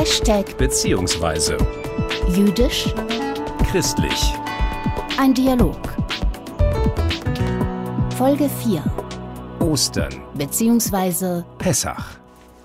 Hashtag beziehungsweise jüdisch, christlich. ein Dialog. Folge 4 Ostern, beziehungsweise Pessach.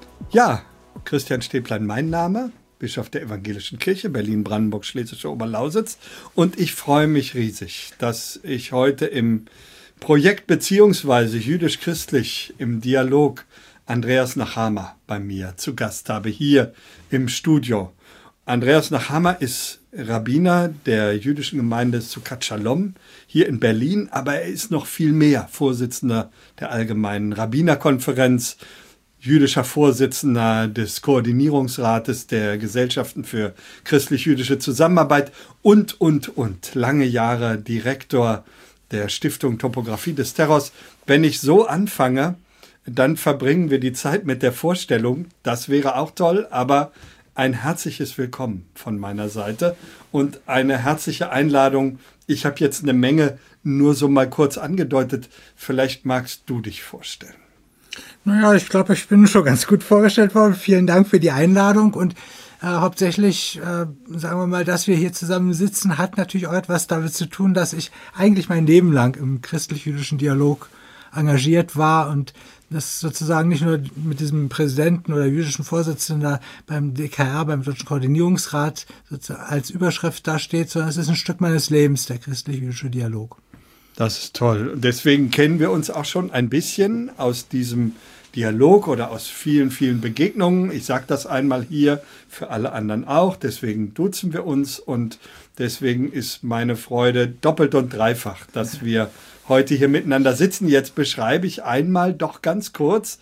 Ja, Christian Stäblein mein Name, Bischof der Evangelischen Kirche Berlin-Brandenburg-Schlesische Oberlausitz. Und ich freue mich riesig, dass ich heute im Projekt beziehungsweise jüdisch-christlich im Dialog Andreas Nachama bei mir zu Gast habe, hier im Studio. Andreas Nachama ist Rabbiner der jüdischen Gemeinde Sukkot Shalom hier in Berlin, aber er ist noch viel mehr Vorsitzender der Allgemeinen Rabbinerkonferenz, jüdischer Vorsitzender des Koordinierungsrates der Gesellschaften für christlich-jüdische Zusammenarbeit und. Lange Jahre Direktor der Stiftung Topographie des Terrors. Wenn ich so anfange, dann verbringen wir die Zeit mit der Vorstellung. Das wäre auch toll, aber ein herzliches Willkommen von meiner Seite und eine herzliche Einladung. Ich habe jetzt eine Menge nur so mal kurz angedeutet. Vielleicht magst du dich vorstellen. Naja, ich glaube, ich bin schon ganz gut vorgestellt worden. Vielen Dank für die Einladung und hauptsächlich, sagen wir mal, dass wir hier zusammen sitzen, hat natürlich auch etwas damit zu tun, dass ich eigentlich mein Leben lang im christlich-jüdischen Dialog engagiert war und das sozusagen nicht nur mit diesem Präsidenten oder jüdischen Vorsitzenden beim DKR, beim Deutschen Koordinierungsrat als Überschrift da steht, sondern es ist ein Stück meines Lebens, der christlich-jüdische Dialog. Das ist toll. Und deswegen kennen wir uns auch schon ein bisschen aus diesem Dialog oder aus vielen, vielen Begegnungen. Ich sage das einmal hier für alle anderen auch. Deswegen duzen wir uns und deswegen ist meine Freude doppelt und dreifach, dass wir heute hier miteinander sitzen. Jetzt beschreibe ich einmal doch ganz kurz,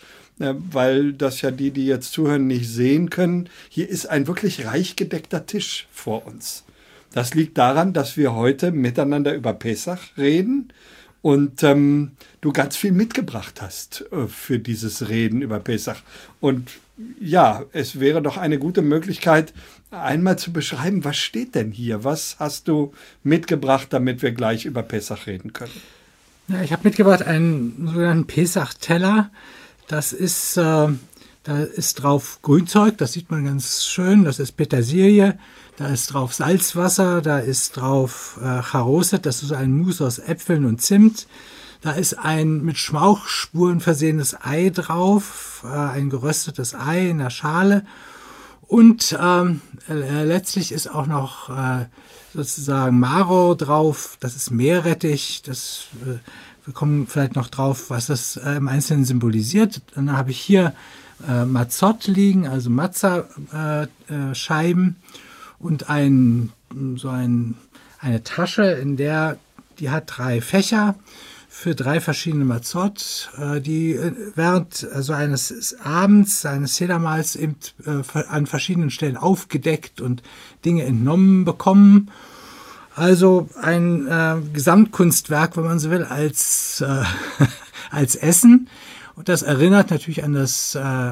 weil das ja die jetzt zuhören, nicht sehen können. Hier ist ein wirklich reich gedeckter Tisch vor uns. Das liegt daran, dass wir heute miteinander über Pessach reden und du ganz viel mitgebracht hast für dieses Reden über Pessach. Und ja, es wäre doch eine gute Möglichkeit, einmal zu beschreiben, was steht denn hier? Was hast du mitgebracht, damit wir gleich über Pessach reden können? Ja, ich habe mitgebracht einen sogenannten Pessach-Teller. Das ist, da ist drauf Grünzeug, das sieht man ganz schön. Das ist Petersilie, da ist drauf Salzwasser, da ist drauf Charoset, das ist ein Mousse aus Äpfeln und Zimt. Da ist ein mit Schmauchspuren versehenes Ei drauf, ein geröstetes Ei in der Schale. Und letztlich ist auch noch sozusagen Maror drauf, das ist Meerrettich, wir kommen vielleicht noch drauf, was das im Einzelnen symbolisiert. Dann habe ich hier Mazot liegen, also Matza-Scheiben und eine Tasche, die hat 3 Fächer für 3 verschiedene Mazot, die während eines Abends, eines Sedermahls eben an verschiedenen Stellen aufgedeckt und Dinge entnommen bekommen. Also ein Gesamtkunstwerk, wenn man so will, als Essen. Und das erinnert natürlich an das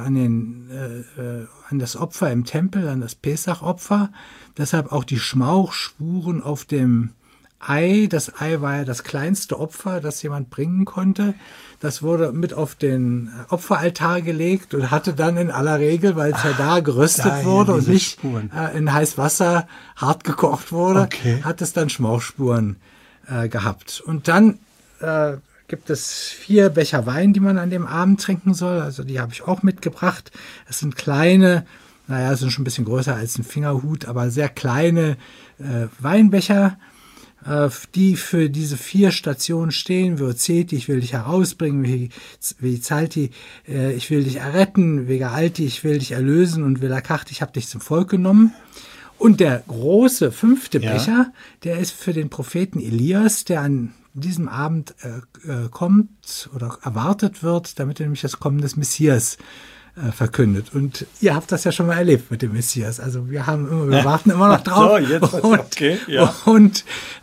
Opfer im Tempel, an das Pessach-Opfer. Deshalb auch die Schmauchspuren auf dem Ei. Das Ei war ja das kleinste Opfer, das jemand bringen konnte. Das wurde mit auf den Opferaltar gelegt und hatte dann in aller Regel, weil es ja da geröstet wurde und nicht in heißes Wasser hart gekocht wurde, hat es dann Schmauchspuren gehabt. Und dann gibt es 4 Becher Wein, die man an dem Abend trinken soll. Also die habe ich auch mitgebracht. Es sind kleine, sind schon ein bisschen größer als ein Fingerhut, aber sehr kleine Weinbecher, die für diese 4 Stationen stehen. Vozeti, ich will dich herausbringen, Vizalti, ich will dich erretten, Vegalti, ich will dich erlösen und Velakachti, ich habe dich zum Volk genommen. Und der große 5. Becher, der ist für den Propheten Elias, der an diesem Abend kommt oder erwartet wird, damit er nämlich das Kommen des Messias verkündet. Und ihr habt das ja schon mal erlebt mit dem Messias. Also wir warten immer noch drauf. So, jetzt okay, ja. Und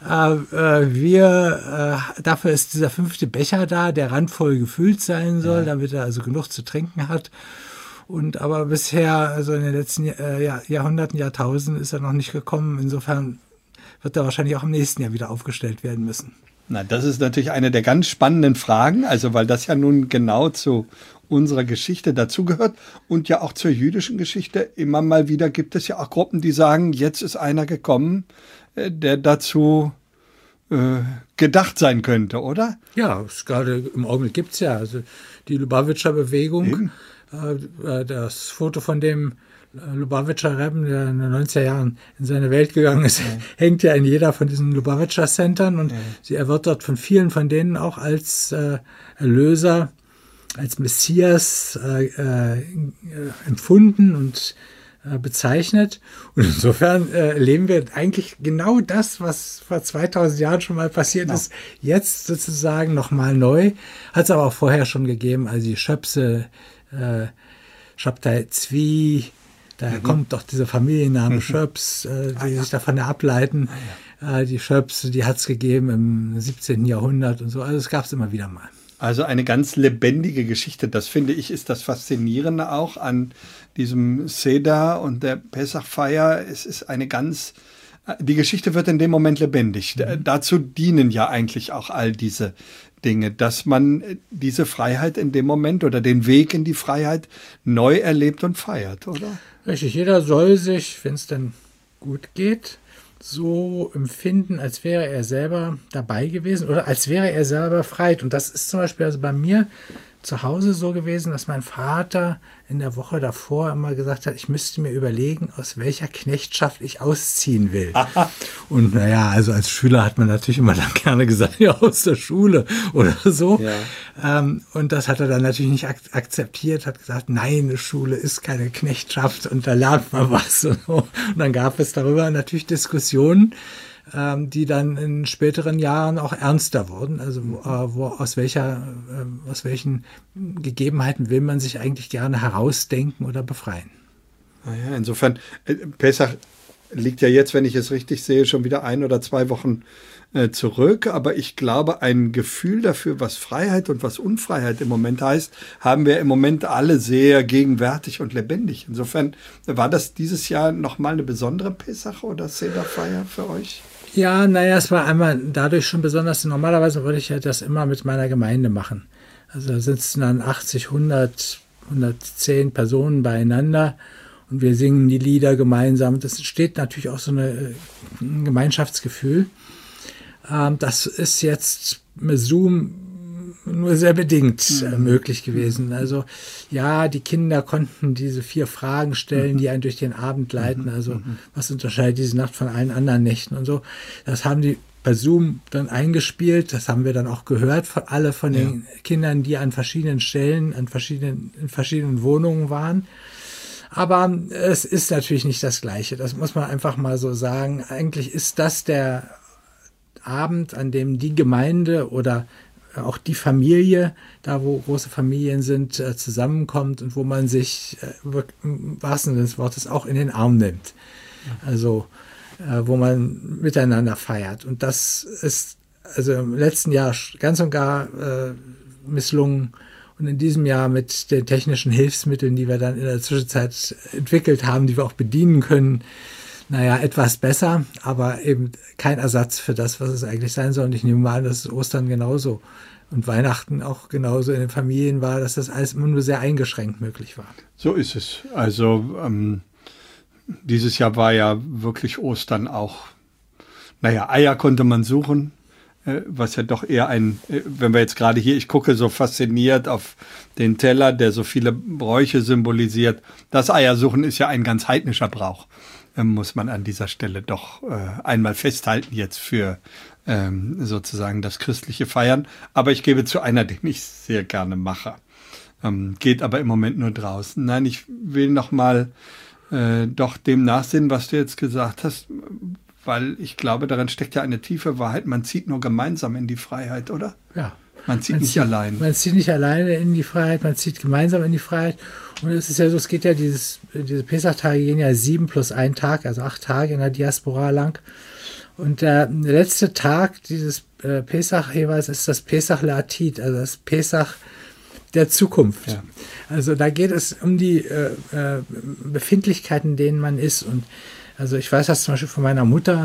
dafür ist dieser 5. Becher da, der randvoll gefüllt sein soll, damit er also genug zu trinken hat. Aber bisher, also in den letzten Jahrhunderten, Jahrtausenden ist er noch nicht gekommen. Insofern wird er wahrscheinlich auch im nächsten Jahr wieder aufgestellt werden müssen. Na, das ist natürlich eine der ganz spannenden Fragen, also weil das ja nun genau zu unserer Geschichte dazugehört und ja auch zur jüdischen Geschichte. Immer mal wieder gibt es ja auch Gruppen, die sagen, jetzt ist einer gekommen, der dazu gedacht sein könnte, oder? Ja, gerade im Augenblick gibt es ja also die Lubavitcher Bewegung. Das Foto von dem Lubavitcher Rebben, der in den 90er Jahren in seine Welt gegangen ist, hängt ja in jeder von diesen Lubavitcher Centern und er wird dort von vielen von denen auch als Erlöser, als Messias empfunden und bezeichnet. Und insofern erleben wir eigentlich genau das, was vor 2000 Jahren schon mal passiert ist, jetzt sozusagen nochmal neu. Hat es aber auch vorher schon gegeben, also die Schöpse, Shabtai Zvi, daher kommt doch dieser Familienname Schöps, die sich davon ableiten. Die Schöpse, die hat es gegeben im 17. Jahrhundert und so. Also es gab es immer wieder mal. Also eine ganz lebendige Geschichte. Das finde ich ist das Faszinierende auch an diesem Seder und der Pessachfeier. Es ist die Geschichte wird in dem Moment lebendig. Dazu dienen ja eigentlich auch all diese Dinge, dass man diese Freiheit in dem Moment oder den Weg in die Freiheit neu erlebt und feiert, oder? Richtig, jeder soll sich, wenn es dann gut geht, so empfinden, als wäre er selber dabei gewesen oder als wäre er selber befreit. Und das ist zum Beispiel also bei mir zu Hause so gewesen, dass mein Vater in der Woche davor immer gesagt hat, ich müsste mir überlegen, aus welcher Knechtschaft ich ausziehen will. Und naja, also als Schüler hat man natürlich immer dann gerne gesagt, ja, aus der Schule oder so. Ja. Und das hat er dann natürlich nicht akzeptiert, hat gesagt, nein, eine Schule ist keine Knechtschaft und da lernt man was. Und dann gab es darüber natürlich Diskussionen, die dann in späteren Jahren auch ernster wurden. Also aus welchen Gegebenheiten will man sich eigentlich gerne herausdenken oder befreien? Naja, insofern, Pessach liegt ja jetzt, wenn ich es richtig sehe, schon wieder 1 oder 2 Wochen zurück. Aber ich glaube, ein Gefühl dafür, was Freiheit und was Unfreiheit im Moment heißt, haben wir im Moment alle sehr gegenwärtig und lebendig. Insofern war das dieses Jahr nochmal eine besondere Pessach- oder Sederfeier für euch? Ja, naja, es war einmal dadurch schon besonders. Normalerweise würde ich ja das immer mit meiner Gemeinde machen. Also da sitzen dann 80, 100, 110 Personen beieinander und wir singen die Lieder gemeinsam. Das entsteht natürlich auch so ein Gemeinschaftsgefühl. Das ist jetzt mit Zoom nur sehr bedingt möglich gewesen. Also ja, die Kinder konnten diese 4 Fragen stellen, die einen durch den Abend leiten. Also was unterscheidet diese Nacht von allen anderen Nächten und so. Das haben die bei Zoom dann eingespielt. Das haben wir dann auch gehört von den Kindern, die an verschiedenen Stellen, in verschiedenen Wohnungen waren. Aber es ist natürlich nicht das Gleiche. Das muss man einfach mal so sagen. Eigentlich ist das der Abend, an dem die Gemeinde oder auch die Familie, da wo große Familien sind, zusammenkommt und wo man sich im wahrsten Sinne des Wortes auch in den Arm nimmt. Also wo man miteinander feiert. Und das ist also im letzten Jahr ganz und gar misslungen und in diesem Jahr mit den technischen Hilfsmitteln, die wir dann in der Zwischenzeit entwickelt haben, die wir auch bedienen können, naja, etwas besser, aber eben kein Ersatz für das, was es eigentlich sein soll. Und ich nehme mal an, dass es Ostern genauso und Weihnachten auch genauso in den Familien war, dass das alles immer nur sehr eingeschränkt möglich war. So ist es. Also dieses Jahr war ja wirklich Ostern auch, naja, Eier konnte man suchen, was ja doch eher wenn wir jetzt gerade hier, ich gucke so fasziniert auf den Teller, der so viele Bräuche symbolisiert. Das Eiersuchen ist ja ein ganz heidnischer Brauch. Muss man an dieser Stelle doch einmal festhalten jetzt für sozusagen das christliche Feiern. Aber ich gebe zu, einer, den ich sehr gerne mache. Geht aber im Moment nur draußen. Nein, ich will nochmal doch dem nachsinnen, was du jetzt gesagt hast, weil ich glaube, darin steckt ja eine tiefe Wahrheit. Man zieht nur gemeinsam in die Freiheit, oder? Ja. Man zieht nicht allein. Man zieht nicht alleine in die Freiheit, man zieht gemeinsam in die Freiheit. Und es ist ja so, es geht ja diese Pesachtage gehen ja 7 plus 1 Tag, also 8 Tage in der Diaspora lang. Und der letzte Tag dieses Pesach jeweils ist das Pesach La'atid, also das Pesach der Zukunft. Ja. Also da geht es um die Befindlichkeiten, in denen man ist. Und also ich weiß das zum Beispiel von meiner Mutter,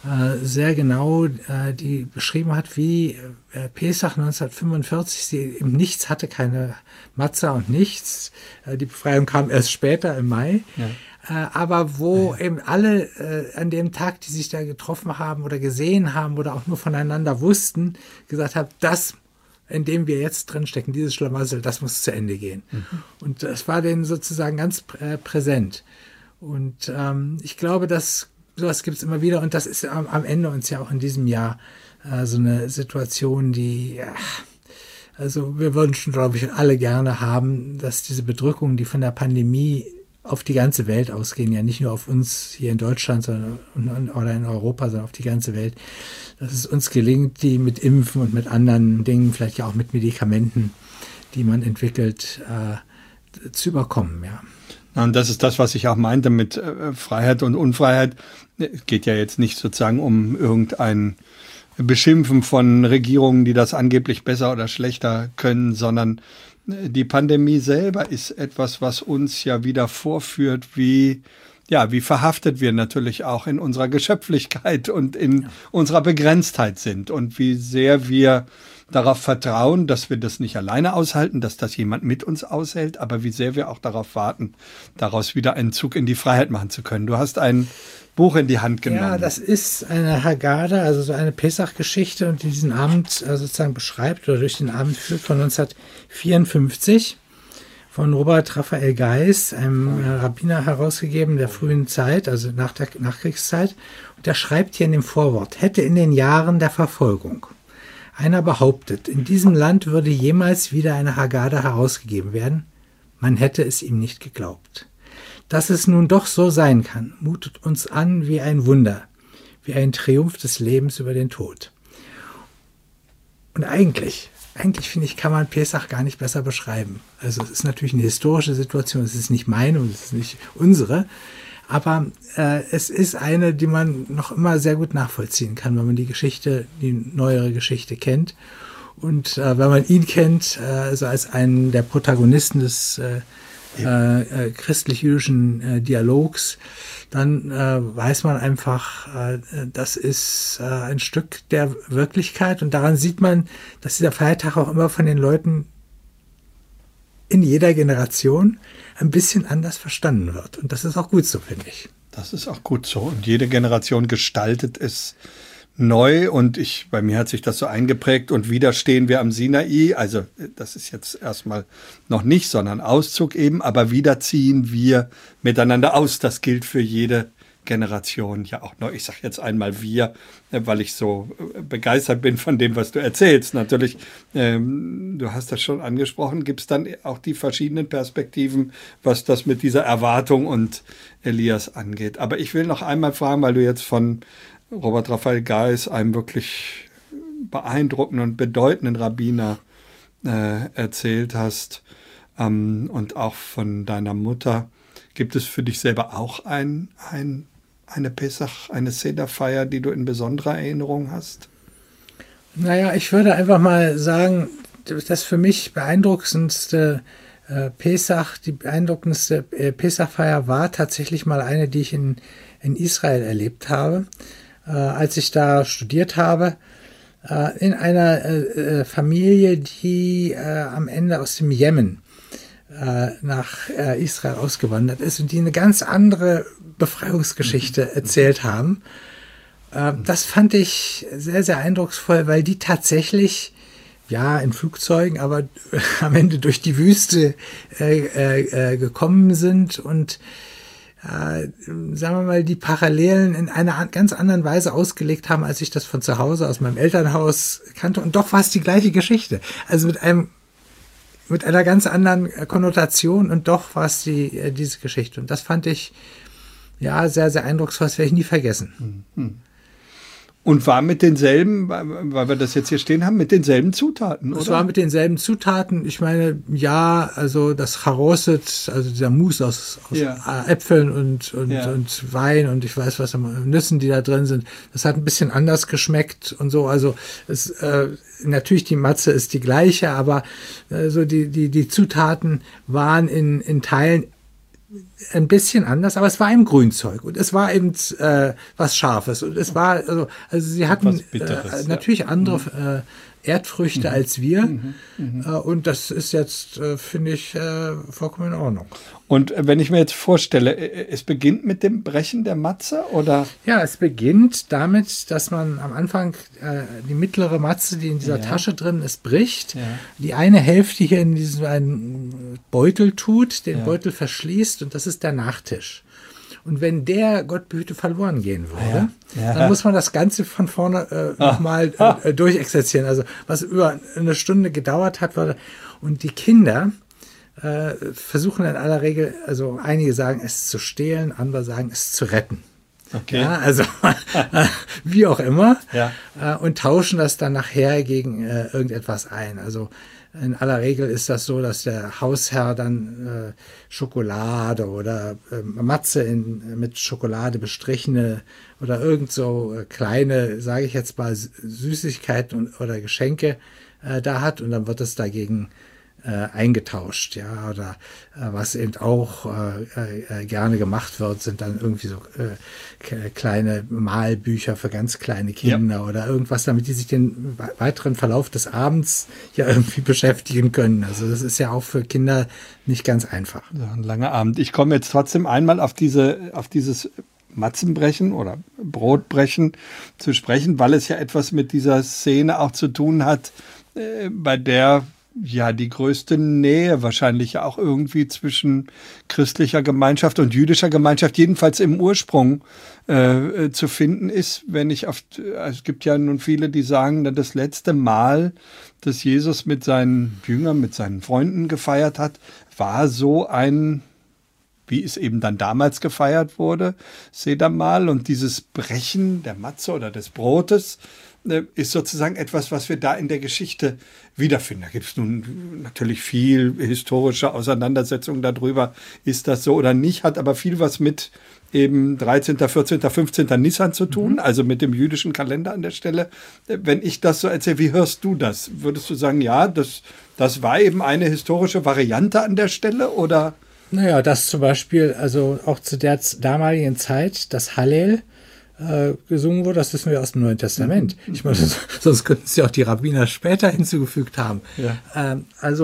sehr genau die beschrieben hat, wie Pesach 1945 sie eben nichts hatte, keine Matzah und nichts. Die Befreiung kam erst später im Mai. Ja. Aber wo eben alle an dem Tag, die sich da getroffen haben oder gesehen haben oder auch nur voneinander wussten, gesagt haben, das, in dem wir jetzt drinstecken, dieses Schlamassel, das muss zu Ende gehen. Mhm. Und das war denen sozusagen ganz präsent. Und ich glaube, dass sowas gibt es immer wieder. Und das ist am Ende uns ja auch in diesem Jahr so eine Situation, die, also wir würden schon, glaube ich, alle gerne haben, dass diese Bedrückungen, die von der Pandemie auf die ganze Welt ausgehen, ja nicht nur auf uns hier in Deutschland oder in Europa, sondern auf die ganze Welt, dass es uns gelingt, die mit Impfen und mit anderen Dingen, vielleicht ja auch mit Medikamenten, die man entwickelt, zu überkommen. Ja. Und das ist das, was ich auch meinte mit Freiheit und Unfreiheit. Es geht ja jetzt nicht sozusagen um irgendein Beschimpfen von Regierungen, die das angeblich besser oder schlechter können, sondern die Pandemie selber ist etwas, was uns ja wieder vorführt, wie verhaftet wir natürlich auch in unserer Geschöpflichkeit und in unserer Begrenztheit sind und wie sehr wir darauf vertrauen, dass wir das nicht alleine aushalten, dass das jemand mit uns aushält, aber wie sehr wir auch darauf warten, daraus wieder einen Zug in die Freiheit machen zu können. Du hast ein Buch in die Hand genommen. Ja, das ist eine Haggadah, also so eine Pesach-Geschichte, und die diesen Abend sozusagen beschreibt oder durch den Abend führt, von 1954 von Robert Raphael Geis, einem Rabbiner, herausgegeben der frühen Zeit, also nach der Nachkriegszeit. Und der schreibt hier in dem Vorwort: Hätte in den Jahren der Verfolgung einer behauptet, in diesem Land würde jemals wieder eine Haggadah herausgegeben werden, man hätte es ihm nicht geglaubt. Dass es nun doch so sein kann, mutet uns an wie ein Wunder, wie ein Triumph des Lebens über den Tod. Und eigentlich finde ich, kann man Pesach gar nicht besser beschreiben. Also es ist natürlich eine historische Situation, es ist nicht meine und es ist nicht unsere, aber es ist eine, die man noch immer sehr gut nachvollziehen kann, wenn man die neuere Geschichte kennt. Und wenn man ihn kennt, also als einen der Protagonisten des christlich-jüdischen Dialogs, dann weiß man einfach, das ist ein Stück der Wirklichkeit. Und daran sieht man, dass dieser Feiertag auch immer von den Leuten in jeder Generation ein bisschen anders verstanden wird. Und das ist auch gut so, finde ich. Das ist auch gut so. Und jede Generation gestaltet es neu, und bei mir hat sich das so eingeprägt, und wieder stehen wir am Sinai, also das ist jetzt erstmal noch nicht, sondern Auszug eben, aber wieder ziehen wir miteinander aus. Das gilt für jede Generation ja auch noch. Ich sage jetzt einmal wir, weil ich so begeistert bin von dem, was du erzählst. Natürlich, du hast das schon angesprochen, gibt es dann auch die verschiedenen Perspektiven, was das mit dieser Erwartung und Elias angeht. Aber ich will noch einmal fragen, weil du jetzt von Robert Raphael Geis, einem wirklich beeindruckenden und bedeutenden Rabbiner, erzählt hast, und auch von deiner Mutter. Gibt es für dich selber auch eine Pesach, eine Seder-Feier, die du in besonderer Erinnerung hast? Naja, ich würde einfach mal sagen, das für mich beeindruckendste die beeindruckendste Pesach-Feier war tatsächlich mal eine, die ich in Israel erlebt habe. Als ich da studiert habe, in einer Familie, die am Ende aus dem Jemen nach Israel ausgewandert ist und die eine ganz andere Befreiungsgeschichte erzählt haben. Das fand ich sehr, sehr eindrucksvoll, weil die tatsächlich, ja, in Flugzeugen, aber am Ende durch die Wüste gekommen sind und sagen wir mal, die Parallelen in einer ganz anderen Weise ausgelegt haben, als ich das von zu Hause aus meinem Elternhaus kannte. Und doch war es die gleiche Geschichte. Also mit einer ganz anderen Konnotation, und doch war es diese Geschichte. Und das fand ich ja sehr, sehr eindrucksvoll. Das werde ich nie vergessen. Und war mit denselben, weil wir das jetzt hier stehen haben, mit denselben Zutaten, oder? Es war mit denselben Zutaten. Ich meine, ja, also das Charoset, also dieser Mousse aus Äpfeln und Wein und ich weiß was, Nüssen, die da drin sind. Das hat ein bisschen anders geschmeckt und so. Also natürlich die Matze ist die gleiche, aber so die Zutaten waren in Teilen ein bisschen anders, aber es war eben Grünzeug und es war eben was Scharfes und es war, also sie hatten Bitteres, natürlich andere Erdfrüchte als wir und das ist jetzt, finde ich, vollkommen in Ordnung. Und wenn ich mir jetzt vorstelle, es beginnt mit dem Brechen der Matze, oder? Ja, es beginnt damit, dass man am Anfang die mittlere Matze, die in dieser Tasche drin ist, bricht. Ja. Die eine Hälfte hier in diesen einen Beutel tut, den Beutel verschließt und das ist der Nachtisch. Und wenn der, Gott behüte, verloren gehen würde, dann muss man das Ganze von vorne nochmal durchexerzieren. Also was über eine Stunde gedauert hat, und die Kinder versuchen in aller Regel, also einige sagen, es zu stehlen, andere sagen, es zu retten. Okay. Ja, also wie auch immer. Ja. Und tauschen das dann nachher gegen irgendetwas ein. Also in aller Regel ist das so, dass der Hausherr dann Schokolade oder Matze mit Schokolade bestrichene oder irgend so kleine, sage ich jetzt mal, Süßigkeiten oder Geschenke da hat und dann wird es dagegen eingetauscht, ja, oder was eben auch gerne gemacht wird, sind dann irgendwie so kleine Malbücher für ganz kleine Kinder oder irgendwas, damit die sich den weiteren Verlauf des Abends ja irgendwie beschäftigen können. Also das ist ja auch für Kinder nicht ganz einfach. So ein langer Abend. Ich komme jetzt trotzdem einmal auf dieses Matzenbrechen oder Brotbrechen zu sprechen, weil es ja etwas mit dieser Szene auch zu tun hat, bei der ja die größte Nähe wahrscheinlich auch irgendwie zwischen christlicher Gemeinschaft und jüdischer Gemeinschaft, jedenfalls im Ursprung zu finden ist. Es gibt ja nun viele, die sagen, das letzte Mal, dass Jesus mit seinen Jüngern, mit seinen Freunden gefeiert hat, war so ein, wie es eben dann damals gefeiert wurde, Sedermahl, und dieses Brechen der Matze oder des Brotes ist sozusagen etwas, was wir da in der Geschichte wiederfinden. Da gibt es nun natürlich viel historische Auseinandersetzungen darüber, ist das so oder nicht, hat aber viel was mit eben 13., 14., 15. Nissan zu tun, also mit dem jüdischen Kalender an der Stelle. Wenn ich das so erzähle, wie hörst du das? Würdest du sagen, ja, das war eben eine historische Variante an der Stelle, oder? Naja, das zum Beispiel, also auch zu der damaligen Zeit, das Hallel gesungen wurde, das wissen wir aus dem Neuen Testament. Ich meine, sonst könnten es ja auch die Rabbiner später hinzugefügt haben. Ja.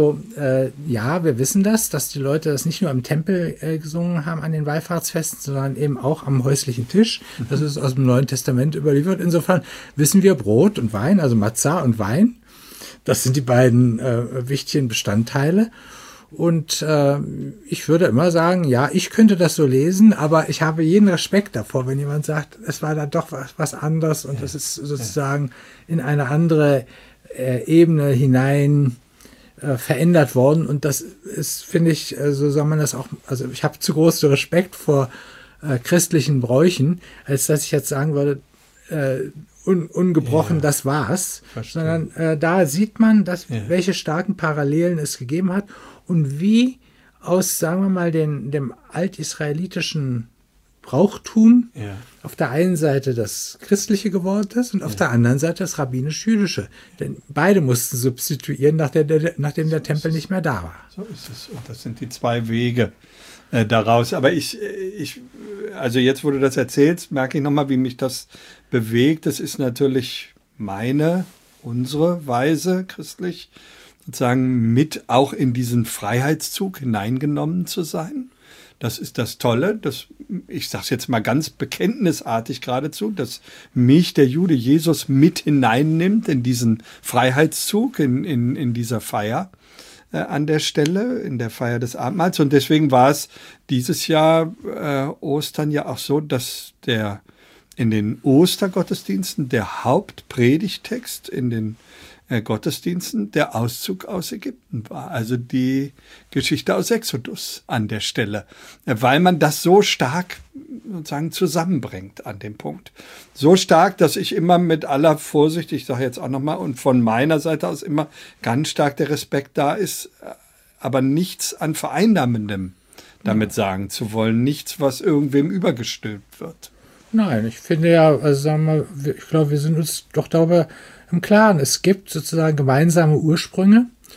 Ja, wir wissen das, dass die Leute das nicht nur im Tempel gesungen haben an den Wallfahrtsfesten, sondern eben auch am häuslichen Tisch. Das ist aus dem Neuen Testament überliefert. Insofern wissen wir Brot und Wein, also Matzah und Wein. Das sind die beiden wichtigen Bestandteile. Und ich würde immer sagen, ja, ich könnte das so lesen, aber ich habe jeden Respekt davor, wenn jemand sagt, es war da doch was anderes und es ist sozusagen in eine andere Ebene hinein verändert worden. Und das ist, finde ich, so soll man das auch, also ich habe zu großen Respekt vor christlichen Bräuchen, als dass ich jetzt sagen würde, ungebrochen, das war's. Verstehen. Sondern da sieht man, welche starken Parallelen es gegeben hat und wie aus, sagen wir mal, dem altisraelitischen Brauchtum auf der einen Seite das Christliche geworden ist und auf der anderen Seite das rabbinisch-jüdische. Denn beide mussten substituieren, nachdem der Tempel nicht mehr da war. So ist es. Und das sind die zwei Wege daraus. Aber also jetzt, wo du das erzählst, merke ich nochmal, wie mich das bewegt. Das ist natürlich unsere Weise christlich, sozusagen mit auch in diesen Freiheitszug hineingenommen zu sein. Das ist das Tolle, ich sage es jetzt mal ganz bekenntnisartig geradezu, dass mich der Jude Jesus mit hineinnimmt in diesen Freiheitszug, in dieser Feier an der Stelle, in der Feier des Abendmahls. Und deswegen war es dieses Jahr Ostern ja auch so, dass in den Ostergottesdiensten der Hauptpredigtext in den Gottesdiensten der Auszug aus Ägypten war, also die Geschichte aus Exodus an der Stelle, weil man das so stark sozusagen zusammenbringt an dem Punkt. So stark, dass ich immer mit aller Vorsicht, ich sage jetzt auch nochmal, und von meiner Seite aus immer ganz stark der Respekt da ist, aber nichts an Vereinnahmendem damit sagen zu wollen, nichts, was irgendwem übergestülpt wird. Nein, ich finde ja, also sagen wir, ich glaube, wir sind uns doch darüber im Klaren. Es gibt sozusagen gemeinsame Ursprünge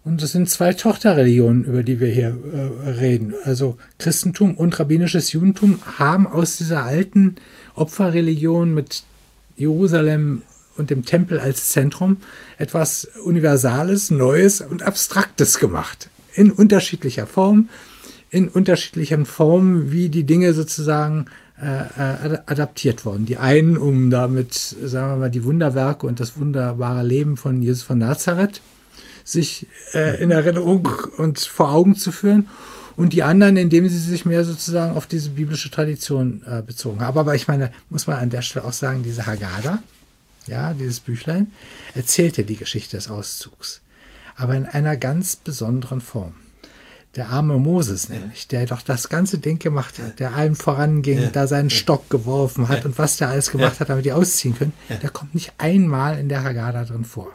Und es sind zwei Tochterreligionen, über die wir hier reden. Also Christentum und rabbinisches Judentum haben aus dieser alten Opferreligion mit Jerusalem und dem Tempel als Zentrum etwas Universales, Neues und Abstraktes gemacht. In unterschiedlicher Form, in unterschiedlichen Formen, wie die Dinge sozusagen adaptiert wurden. Die einen, um damit, sagen wir mal, die Wunderwerke und das wunderbare Leben von Jesus von Nazareth sich in Erinnerung und vor Augen zu führen, und die anderen, indem sie sich mehr sozusagen auf diese biblische Tradition bezogen haben. Aber ich meine, muss man an der Stelle auch sagen, diese Haggadah, ja, dieses Büchlein, erzählt ja die Geschichte des Auszugs, aber in einer ganz besonderen Form. Der arme Moses nämlich, der doch das ganze Ding gemacht hat, der allen voranging, da seinen Stock geworfen hat und was der alles gemacht hat, damit die ausziehen können, der kommt nicht einmal in der Haggadah drin vor.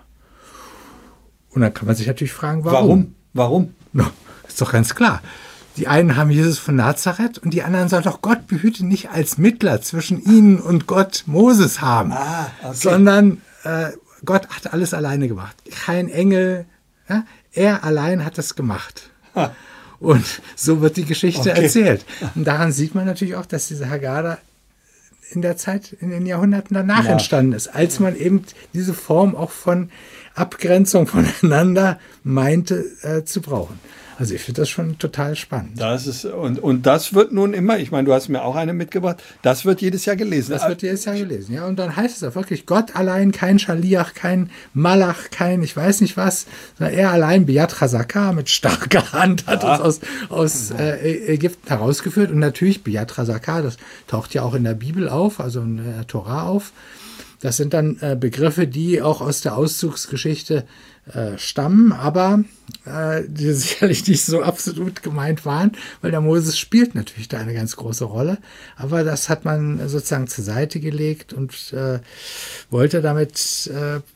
Und dann kann man sich natürlich fragen, warum? Warum? No, ist doch ganz klar. Die einen haben Jesus von Nazareth und die anderen soll doch Gott behüte nicht als Mittler zwischen ihnen und Gott Moses haben, sondern Gott hat alles alleine gemacht. Kein Engel, ja? Er allein hat das gemacht. Und so wird die Geschichte erzählt. Und daran sieht man natürlich auch, dass diese Haggadah in der Zeit, in den Jahrhunderten danach entstanden ist, als man eben diese Form auch von Abgrenzung voneinander meinte zu brauchen. Also ich finde das schon total spannend. Das ist, und das wird nun immer, ich meine, du hast mir auch eine mitgebracht, das wird jedes Jahr gelesen. Das wird jedes Jahr gelesen, ja. Und dann heißt es auch wirklich, Gott allein, kein Schaliach, kein Malach, kein ich weiß nicht was, sondern er allein, Biyad Chazaka, mit starker Hand hat uns aus Ägypten herausgeführt. Und natürlich Biyad Chazaka, das taucht ja auch in der Bibel auf, also in der Torah auf. Das sind dann Begriffe, die auch aus der Auszugsgeschichte stammen, aber die sicherlich nicht so absolut gemeint waren, weil der Moses spielt natürlich da eine ganz große Rolle. Aber das hat man sozusagen zur Seite gelegt und wollte damit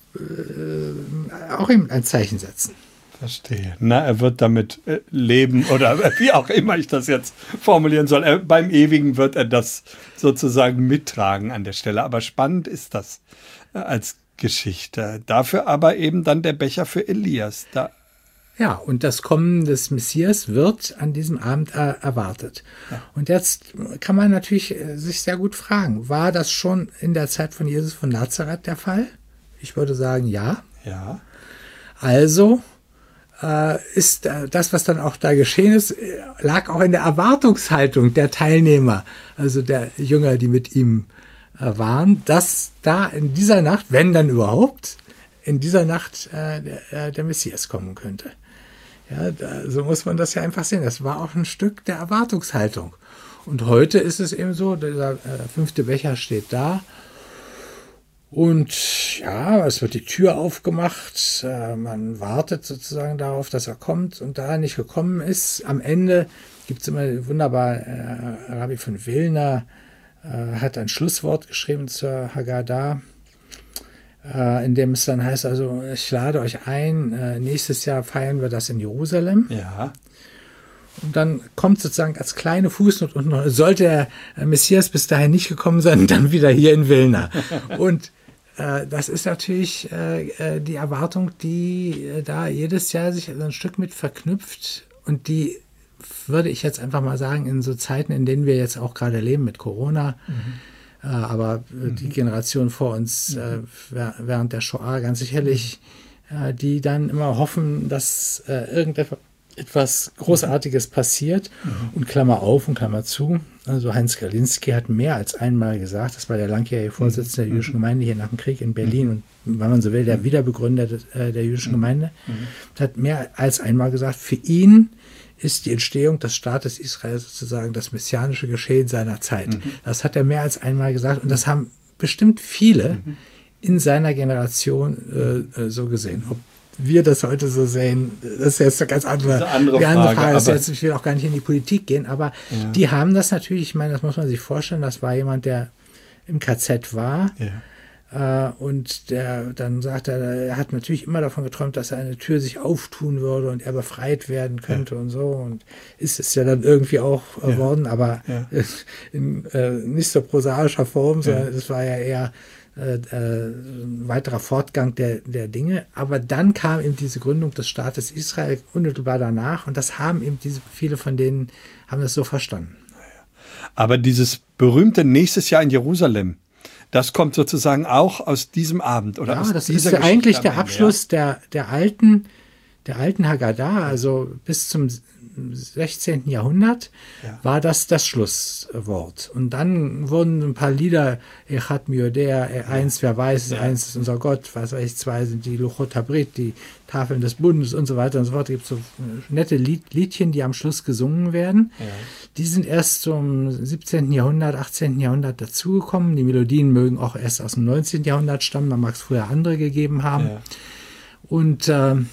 auch eben ein Zeichen setzen. Verstehe. Na, er wird damit leben oder wie auch immer ich das jetzt formulieren soll. Beim Ewigen wird er das sozusagen mittragen an der Stelle. Aber spannend ist das als Geschichte. Dafür aber eben dann der Becher für Elias. Ja, und das Kommen des Messias wird an diesem Abend erwartet. Ja. Und jetzt kann man natürlich sich sehr gut fragen, war das schon in der Zeit von Jesus von Nazareth der Fall? Ich würde sagen, ja. Ja. Also ist das, was dann auch da geschehen ist, lag auch in der Erwartungshaltung der Teilnehmer, also der Jünger, die mit ihm waren, dass da in dieser Nacht, wenn dann überhaupt, in dieser Nacht der Messias kommen könnte. Ja, so muss man das ja einfach sehen. Das war auch ein Stück der Erwartungshaltung. Und heute ist es eben so, der 5. Becher steht da. Und ja, es wird die Tür aufgemacht, man wartet sozusagen darauf, dass er kommt, und da er nicht gekommen ist, am Ende gibt es immer wunderbar, Rabbi von Vilna hat ein Schlusswort geschrieben zur Haggadah, in dem es dann heißt, also ich lade euch ein, nächstes Jahr feiern wir das in Jerusalem. Ja. Und dann kommt sozusagen als kleine Fußnote und sollte der Messias bis dahin nicht gekommen sein, dann wieder hier in Vilna. Und das ist natürlich die Erwartung, die da jedes Jahr sich ein Stück mit verknüpft, und die würde ich jetzt einfach mal sagen, in so Zeiten, in denen wir jetzt auch gerade leben mit Corona, aber die Generation vor uns während der Shoah ganz sicherlich, die dann immer hoffen, dass irgendetwas Großartiges passiert. Und Klammer auf und Klammer zu. Also Heinz Galinski hat mehr als einmal gesagt, das war der langjährige Vorsitzende der jüdischen Gemeinde hier nach dem Krieg in Berlin und, wenn man so will, der Wiederbegründer der jüdischen Gemeinde, hat mehr als einmal gesagt, für ihn ist die Entstehung des Staates Israel sozusagen das messianische Geschehen seiner Zeit. Das hat er mehr als einmal gesagt, und das haben bestimmt viele in seiner Generation so gesehen. Ob wir das heute so sehen, das ist jetzt eine ganz andere Frage. Ich will auch gar nicht in die Politik gehen, aber die haben das natürlich, ich meine, das muss man sich vorstellen, das war jemand, der im KZ war, und der dann sagt, er hat natürlich immer davon geträumt, dass eine Tür sich auftun würde und er befreit werden könnte und so, und ist es ja dann irgendwie auch worden, aber in nicht so prosaischer Form, sondern es war ja eher weiterer Fortgang der Dinge. Aber dann kam eben diese Gründung des Staates Israel unmittelbar danach und das haben eben viele von denen haben das so verstanden. Aber dieses berühmte nächstes Jahr in Jerusalem, das kommt sozusagen auch aus diesem Abend, oder? Ja, das ist ja eigentlich der Abschluss der alten Haggadah, also bis zum 16. Jahrhundert war das Schlusswort. Und dann wurden ein paar Lieder, Echad Miodea, eins, wer weiß, eins ist unser Gott, was weiß ich, zwei sind die Luchot Habrit, die Tafeln des Bundes und so weiter und so fort. Es gibt so nette Liedchen, die am Schluss gesungen werden. Ja. Die sind erst zum 17. Jahrhundert, 18. Jahrhundert dazugekommen. Die Melodien mögen auch erst aus dem 19. Jahrhundert stammen, da mag es früher andere gegeben haben. Ja. Und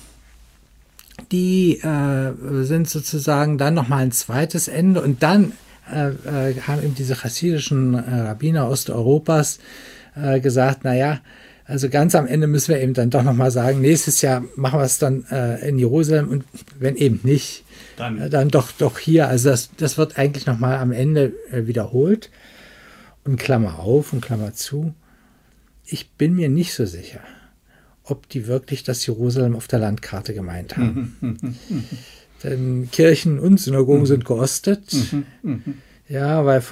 die sind sozusagen dann nochmal ein zweites Ende und dann haben eben diese chassidischen Rabbiner Osteuropas gesagt, naja, also ganz am Ende müssen wir eben dann doch nochmal sagen, nächstes Jahr machen wir es dann in Jerusalem und wenn eben nicht, dann doch hier. Also das wird eigentlich nochmal am Ende wiederholt und Klammer auf und Klammer zu. Ich bin mir nicht so sicher, ob die wirklich das Jerusalem auf der Landkarte gemeint haben. Denn Kirchen und Synagogen sind geostet. Ja, weil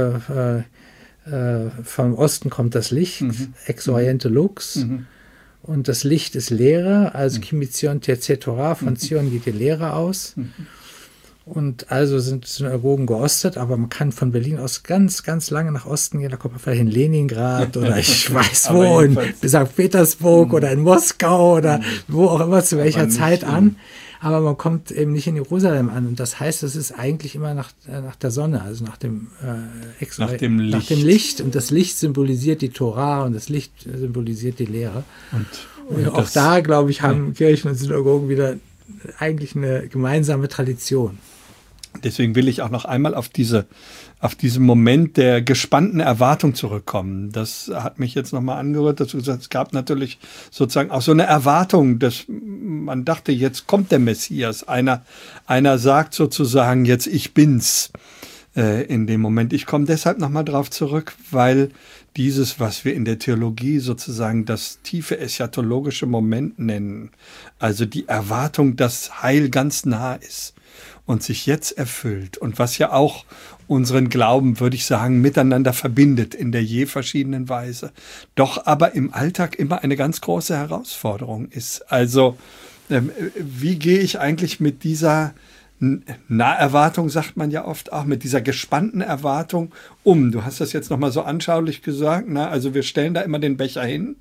vom Osten kommt das Licht, ex oriente lux. Und das Licht ist Lehre, also Kimitzion Terze Torah, von Zion geht die Lehre aus. Und also sind Synagogen geostet, aber man kann von Berlin aus ganz, ganz lange nach Osten gehen. Da kommt man vielleicht in Leningrad oder ich weiß wo, in St. Petersburg oder in Moskau oder wo auch immer, zu welcher Zeit an. Aber man kommt eben nicht in Jerusalem an. Und das heißt, es ist eigentlich immer nach der Sonne, also nach dem Licht. Und das Licht symbolisiert die Torah und das Licht symbolisiert die Lehre. Und auch da, glaube ich, haben Kirchen und Synagogen wieder eigentlich eine gemeinsame Tradition. Deswegen will ich auch noch einmal auf diesen Moment der gespannten Erwartung zurückkommen. Das hat mich jetzt nochmal angerührt, dass du gesagt hast, es gab natürlich sozusagen auch so eine Erwartung, dass man dachte, jetzt kommt der Messias. Einer sagt sozusagen, jetzt ich bin's in dem Moment. Ich komme deshalb nochmal drauf zurück, weil dieses, was wir in der Theologie sozusagen das tiefe eschatologische Moment nennen, also die Erwartung, dass Heil ganz nah ist und sich jetzt erfüllt und was ja auch unseren Glauben, würde ich sagen, miteinander verbindet in der je verschiedenen Weise, doch aber im Alltag immer eine ganz große Herausforderung ist. Also wie gehe ich eigentlich mit dieser Naherwartung, sagt man ja oft auch, mit dieser gespannten Erwartung um? Du hast das jetzt nochmal so anschaulich gesagt, ne? Also wir stellen da immer den Becher hin,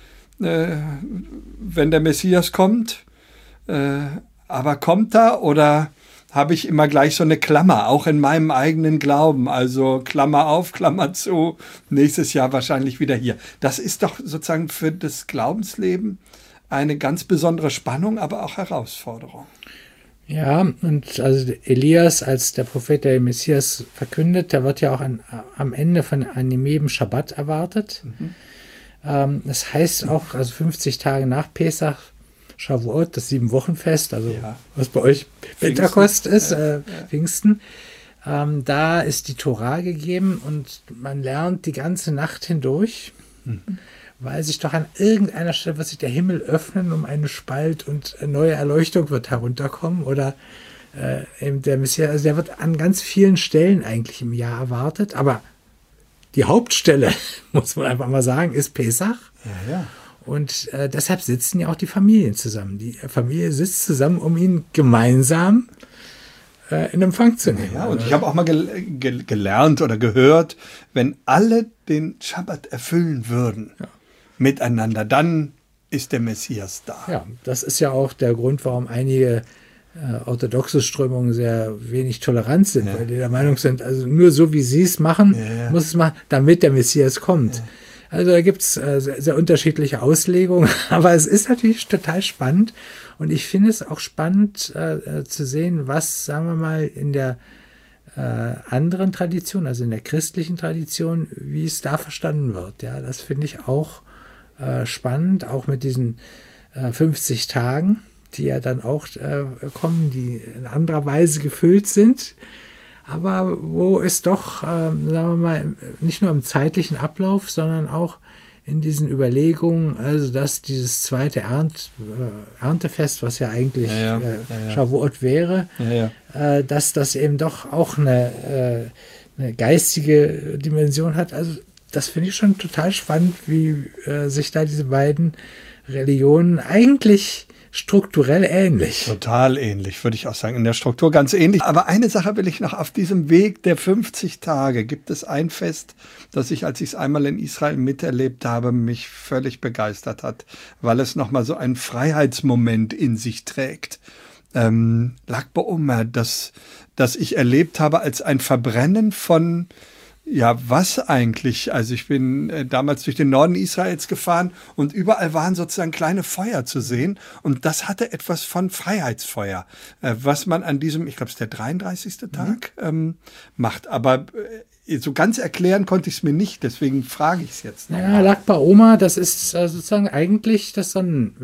wenn der Messias kommt, aber kommt er oder habe ich immer gleich so eine Klammer, auch in meinem eigenen Glauben, also Klammer auf, Klammer zu, nächstes Jahr wahrscheinlich wieder hier. Das ist doch sozusagen für das Glaubensleben eine ganz besondere Spannung, aber auch Herausforderung. Ja, und also Elias als der Prophet, der den Messias verkündet, der wird ja auch am Ende von einem jedem Schabbat erwartet. Das heißt auch, also 50 Tage nach Pesach, Shavuot, das 7-Wochen-Fest, also was bei euch Pentekost ist, Pfingsten. Da ist die Torah gegeben und man lernt die ganze Nacht hindurch, weil sich doch an irgendeiner Stelle wird sich der Himmel öffnen um einen Spalt und eine neue Erleuchtung wird herunterkommen oder eben der Messias, also der wird an ganz vielen Stellen eigentlich im Jahr erwartet, aber die Hauptstelle, muss man einfach mal sagen, ist Pesach. Ja. Und deshalb sitzen ja auch die Familien zusammen. Die Familie sitzt zusammen, um ihn gemeinsam in Empfang zu nehmen. Ja, und ich habe auch mal gelernt oder gehört, wenn alle den Schabbat erfüllen würden miteinander, dann ist der Messias da. Ja, das ist ja auch der Grund, warum einige orthodoxe Strömungen sehr wenig tolerant sind, weil die der Meinung sind, also nur so wie sie es machen, muss es machen, damit der Messias kommt. Ja. Also da gibt es sehr unterschiedliche Auslegungen, aber es ist natürlich total spannend und ich finde es auch spannend zu sehen, was, sagen wir mal, in der anderen Tradition, also in der christlichen Tradition, wie es da verstanden wird. Ja, das finde ich auch spannend, auch mit diesen 50 Tagen, die ja dann auch kommen, die in anderer Weise gefüllt sind. Aber wo es doch, sagen wir mal, nicht nur im zeitlichen Ablauf, sondern auch in diesen Überlegungen, also dass dieses zweite Erntefest, was ja eigentlich Shavuot wäre, dass das eben doch auch eine geistige Dimension hat. Also das finde ich schon total spannend, wie sich da diese beiden Religionen eigentlich strukturell ähnlich. Total ähnlich, würde ich auch sagen. In der Struktur ganz ähnlich. Aber eine Sache will ich noch: Auf diesem Weg der 50 Tage gibt es ein Fest, das ich, als ich es einmal in Israel miterlebt habe, mich völlig begeistert hat, weil es nochmal so einen Freiheitsmoment in sich trägt. Lag BaOmer, das ich erlebt habe als ein Verbrennen von, ja, was eigentlich? Also ich bin damals durch den Norden Israels gefahren und überall waren sozusagen kleine Feuer zu sehen. Und das hatte etwas von Freiheitsfeuer, was man an diesem, ich glaube, es ist der 33. Tag, macht. Aber so ganz erklären konnte ich es mir nicht, deswegen frage ich es jetzt noch. Ja, Lag BaOmer, das ist sozusagen eigentlich das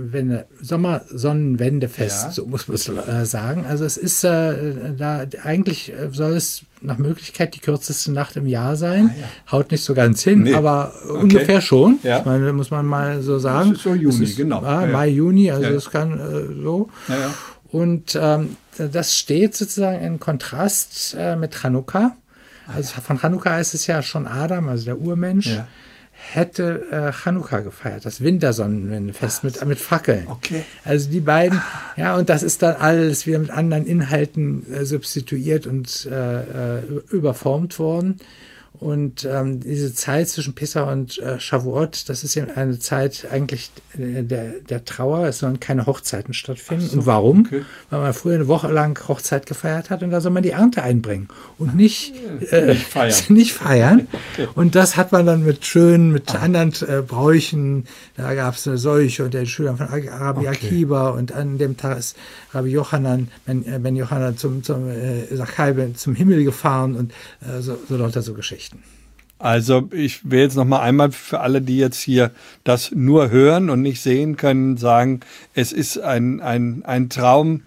Sommersonnenwendefest, so muss man es sagen. Also es ist da eigentlich soll es nach Möglichkeit die kürzeste Nacht im Jahr sein. Haut nicht so ganz hin, aber ungefähr schon. Ja. Ich meine, muss man mal so sagen. Das ist so Juni, genau. Mai, Juni, also das kann so. Ja. Und das steht sozusagen in Kontrast mit Chanukka. Also von Chanukka heißt es ja schon, Adam, also der Urmensch, hätte Chanukka gefeiert, das Wintersonnenwendefest mit Fackeln. Okay. Also die beiden, ja, und das ist dann alles wieder mit anderen Inhalten substituiert und überformt worden. Und diese Zeit zwischen Pessach und Shavuot, das ist ja eine Zeit eigentlich der Trauer. Es sollen keine Hochzeiten stattfinden. So, und warum? Okay. Weil man früher eine Woche lang Hochzeit gefeiert hat und da soll man die Ernte einbringen und nicht feiern. Okay. Und das hat man dann mit anderen Bräuchen. Da gab es eine Seuche und den Schülern von Rabbi Akiba, und an dem Tag ist Rabbi Yochanan, Ben Yochanan zum Himmel gefahren und so lauter so Geschichten. Also ich will jetzt noch mal einmal für alle, die jetzt hier das nur hören und nicht sehen können, sagen, es ist ein Traum,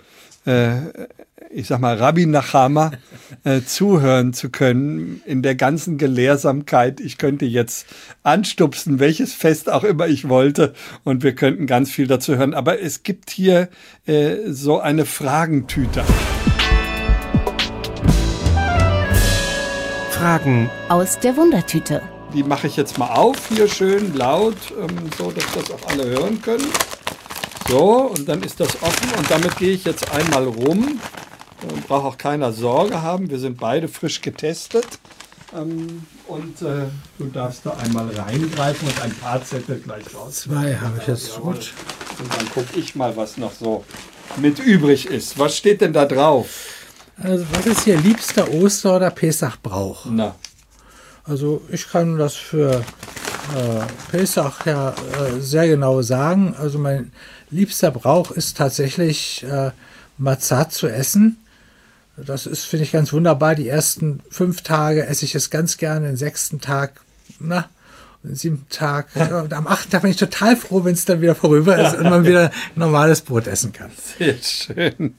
ich sag mal, Rabbi Nachama zuhören zu können in der ganzen Gelehrsamkeit. Ich könnte jetzt anstupsen, welches Fest auch immer ich wollte, und wir könnten ganz viel dazu hören. Aber es gibt hier so eine Fragentüte. Fragen aus der Wundertüte. Die mache ich jetzt mal auf, hier schön laut, so dass das auch alle hören können. So, und dann ist das offen und damit gehe ich jetzt einmal rum. Braucht auch keiner Sorge haben, wir sind beide frisch getestet. Und du darfst da einmal reingreifen und ein paar Zettel gleich raus. 2 habe ich jetzt gut. Und dann gucke ich mal, was noch so mit übrig ist. Was steht denn da drauf? Also was ist hier liebster Oster- oder Pesach-Brauch? Na. Also ich kann das für Pesach ja sehr genau sagen. Also mein liebster Brauch ist tatsächlich Matzah zu essen. Das ist, finde ich, ganz wunderbar. Die ersten 5 Tage esse ich es ganz gerne, den 6. Tag, den 7. Tag. Und am 8. Tag bin ich total froh, wenn es dann wieder vorüber ist und man wieder normales Brot essen kann. Sehr schön.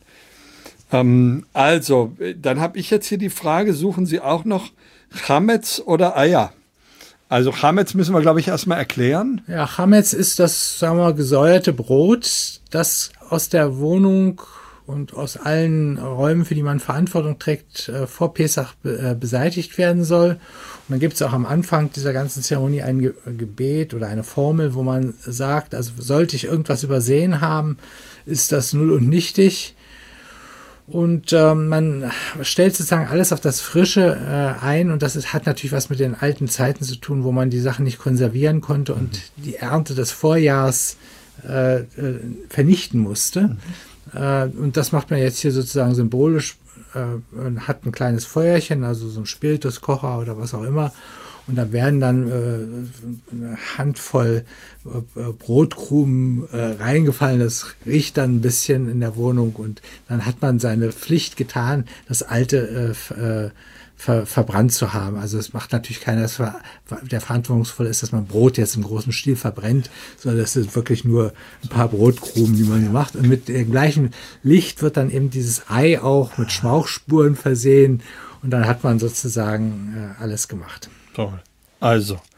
Also, dann habe ich jetzt hier die Frage, suchen Sie auch noch Chametz oder Eier? Also Chametz müssen wir, glaube ich, erstmal erklären. Ja, Chametz ist das, sagen wir mal, gesäuerte Brot, das aus der Wohnung und aus allen Räumen, für die man Verantwortung trägt, vor Pesach beseitigt werden soll. Und dann gibt es auch am Anfang dieser ganzen Zeremonie ein Gebet oder eine Formel, wo man sagt, also sollte ich irgendwas übersehen haben, ist das null und nichtig. Und man stellt sozusagen alles auf das Frische ein, und das hat natürlich was mit den alten Zeiten zu tun, wo man die Sachen nicht konservieren konnte und die Ernte des Vorjahrs vernichten musste. Und das macht man jetzt hier sozusagen symbolisch, hat ein kleines Feuerchen, also so ein Spirituskocher oder was auch immer. Und da werden dann eine Handvoll Brotkrumen reingefallen. Das riecht dann ein bisschen in der Wohnung, und dann hat man seine Pflicht getan, das Alte verbrannt zu haben. Also es macht natürlich keiner, der verantwortungsvoll ist, dass man Brot jetzt im großen Stil verbrennt, sondern das sind wirklich nur ein paar Brotkrumen, die man macht. Und mit dem gleichen Licht wird dann eben dieses Ei auch mit Schmauchspuren versehen, und dann hat man sozusagen alles gemacht. Toll. Also,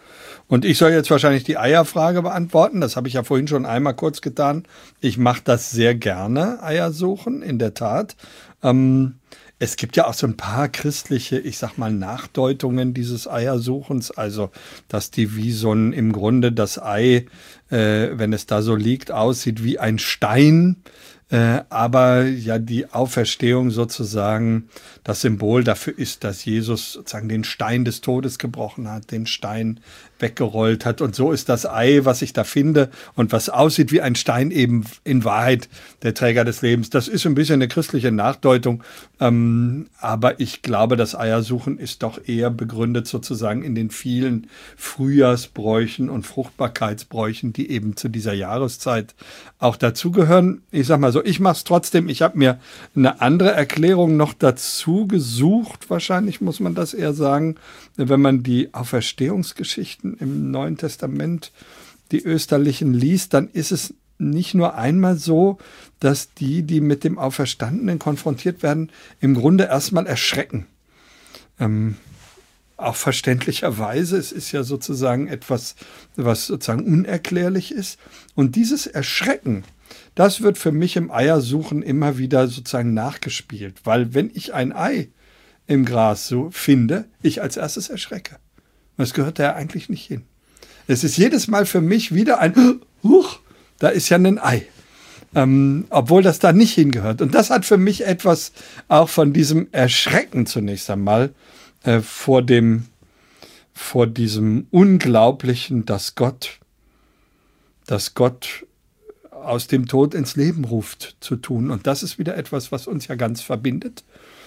Und ich soll jetzt wahrscheinlich die Eierfrage beantworten. Das habe ich ja vorhin schon einmal kurz getan. Ich mache das sehr gerne, Eier suchen, in der Tat. Es gibt ja auch so ein paar christliche, ich sag mal, Nachdeutungen dieses Eiersuchens. Also, dass die wie so ein, im Grunde das Ei, wenn es da so liegt, aussieht wie ein Stein. Aber ja, die Auferstehung sozusagen das Symbol dafür ist, dass Jesus sozusagen den Stein des Todes gebrochen hat, den Stein weggerollt hat. Und so ist das Ei, was ich da finde und was aussieht wie ein Stein, eben in Wahrheit der Träger des Lebens. Das ist ein bisschen eine christliche Nachdeutung. Aber ich glaube, das Eiersuchen ist doch eher begründet sozusagen in den vielen Frühjahrsbräuchen und Fruchtbarkeitsbräuchen, die eben zu dieser Jahreszeit auch dazugehören. Ich sag mal so, ich mache es trotzdem. Ich habe mir eine andere Erklärung noch dazu gesucht. Wahrscheinlich muss man das eher sagen, wenn man die Auferstehungsgeschichten im Neuen Testament, die österlichen, liest, dann ist es nicht nur einmal so, dass die mit dem Auferstandenen konfrontiert werden, im Grunde erstmal erschrecken. Auch verständlicherweise, es ist ja sozusagen etwas, was sozusagen unerklärlich ist. Und dieses Erschrecken, das wird für mich im Eiersuchen immer wieder sozusagen nachgespielt. Weil wenn ich ein Ei im Gras so finde, ich als erstes erschrecke. Das gehört da ja eigentlich nicht hin. Es ist jedes Mal für mich wieder ein Huch, da ist ja ein Ei. Obwohl das da nicht hingehört. Und das hat für mich etwas auch von diesem Erschrecken zunächst einmal vor diesem Unglaublichen, dass Gott aus dem Tod ins Leben ruft, zu tun. Und das ist wieder etwas, was uns ja ganz verbindet.